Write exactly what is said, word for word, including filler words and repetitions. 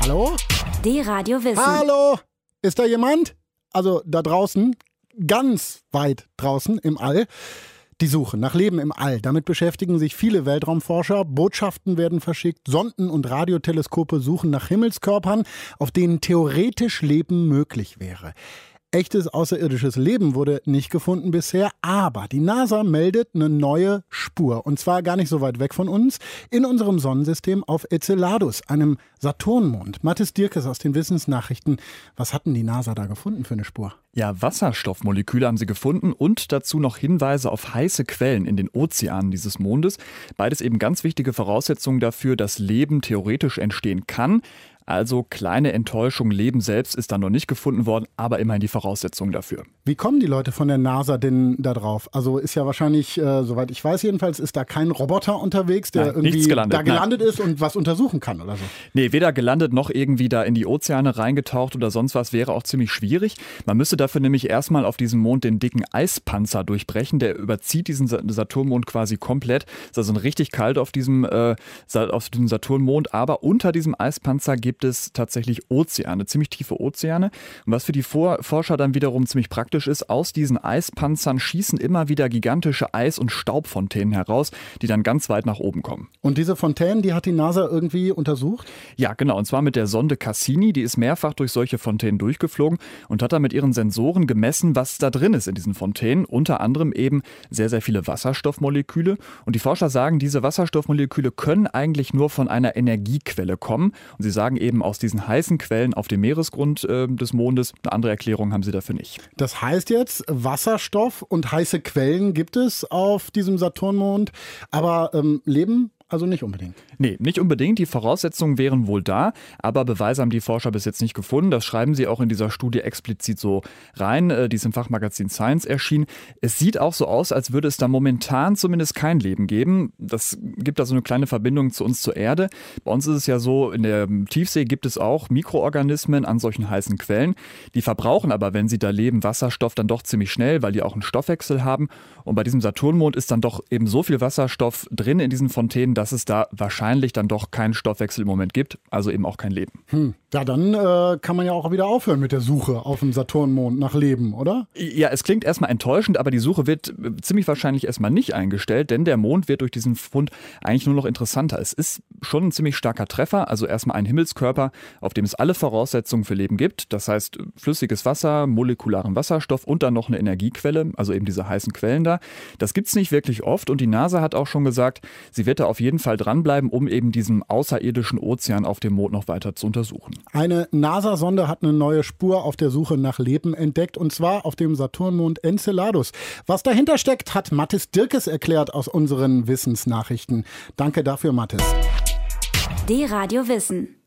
Hallo? D-Radio Wissen. Hallo? Ist da jemand? Also da draußen, ganz weit draußen im All. Die Suche nach Leben im All. Damit beschäftigen sich viele Weltraumforscher. Botschaften werden verschickt. Sonden und Radioteleskope suchen nach Himmelskörpern, auf denen theoretisch Leben möglich wäre. Echtes außerirdisches Leben wurde nicht gefunden bisher, aber die NASA meldet eine neue Spur. Und zwar gar nicht so weit weg von uns, in unserem Sonnensystem auf Enceladus, einem Saturnmond. Mathis Dierkes aus den Wissensnachrichten. Was hatten die NASA da gefunden für eine Spur? Ja, Wasserstoffmoleküle haben sie gefunden und dazu noch Hinweise auf heiße Quellen in den Ozeanen dieses Mondes. Beides eben ganz wichtige Voraussetzungen dafür, dass Leben theoretisch entstehen kann. Also kleine Enttäuschung, Leben selbst ist dann noch nicht gefunden worden, aber immerhin die Voraussetzung dafür. Wie kommen die Leute von der NASA denn da drauf? Also ist ja wahrscheinlich, äh, soweit ich weiß jedenfalls, ist da kein Roboter unterwegs, der Nein, irgendwie gelandet, da gelandet nein. ist und was untersuchen kann oder so? Nee, weder gelandet noch irgendwie da in die Ozeane reingetaucht oder sonst was, wäre auch ziemlich schwierig. Man müsste dafür nämlich erstmal auf diesem Mond den dicken Eispanzer durchbrechen, der überzieht diesen Saturnmond quasi komplett. Es ist also richtig kalt auf diesem, äh, auf diesem Saturnmond, aber unter diesem Eispanzer gibt gibt es tatsächlich Ozeane, ziemlich tiefe Ozeane. Und was für die Vor- Forscher dann wiederum ziemlich praktisch ist, aus diesen Eispanzern schießen immer wieder gigantische Eis- und Staubfontänen heraus, die dann ganz weit nach oben kommen. Und diese Fontänen, die hat die NASA irgendwie untersucht? Ja, genau. Und zwar mit der Sonde Cassini. Die ist mehrfach durch solche Fontänen durchgeflogen und hat dann mit ihren Sensoren gemessen, was da drin ist in diesen Fontänen. Unter anderem eben sehr, sehr viele Wasserstoffmoleküle. Und die Forscher sagen, diese Wasserstoffmoleküle können eigentlich nur von einer Energiequelle kommen. Und sie sagen eben aus diesen heißen Quellen auf dem Meeresgrund äh, des Mondes. Eine andere Erklärung haben sie dafür nicht. Das heißt jetzt, Wasserstoff und heiße Quellen gibt es auf diesem Saturnmond, aber ähm, Leben also nicht unbedingt? Nee, nicht unbedingt. Die Voraussetzungen wären wohl da, aber Beweise haben die Forscher bis jetzt nicht gefunden. Das schreiben sie auch in dieser Studie explizit so rein, die ist im Fachmagazin Science erschienen. Es sieht auch so aus, als würde es da momentan zumindest kein Leben geben. Das gibt also eine kleine Verbindung zu uns zur Erde. Bei uns ist es ja so, in der Tiefsee gibt es auch Mikroorganismen an solchen heißen Quellen. Die verbrauchen aber, wenn sie da leben, Wasserstoff dann doch ziemlich schnell, weil die auch einen Stoffwechsel haben. Und bei diesem Saturnmond ist dann doch eben so viel Wasserstoff drin in diesen Fontänen, dass es da wahrscheinlich dann doch keinen Stoffwechsel im Moment gibt, also eben auch kein Leben. Hm. Ja, dann äh, kann man ja auch wieder aufhören mit der Suche auf dem Saturnmond nach Leben, oder? Ja, es klingt erstmal enttäuschend, aber die Suche wird ziemlich wahrscheinlich erstmal nicht eingestellt, denn der Mond wird durch diesen Fund eigentlich nur noch interessanter. Es ist schon ein ziemlich starker Treffer, also erstmal ein Himmelskörper, auf dem es alle Voraussetzungen für Leben gibt. Das heißt flüssiges Wasser, molekularen Wasserstoff und dann noch eine Energiequelle, also eben diese heißen Quellen da. Das gibt es nicht wirklich oft und die NASA hat auch schon gesagt, sie wird da auf jeden Fall dranbleiben, um eben diesen außerirdischen Ozean auf dem Mond noch weiter zu untersuchen. Eine NASA-Sonde hat eine neue Spur auf der Suche nach Leben entdeckt, und zwar auf dem Saturnmond Enceladus. Was dahinter steckt, hat Mathis Dierkes erklärt aus unseren Wissensnachrichten. Danke dafür, Mathis. D-Radio Wissen.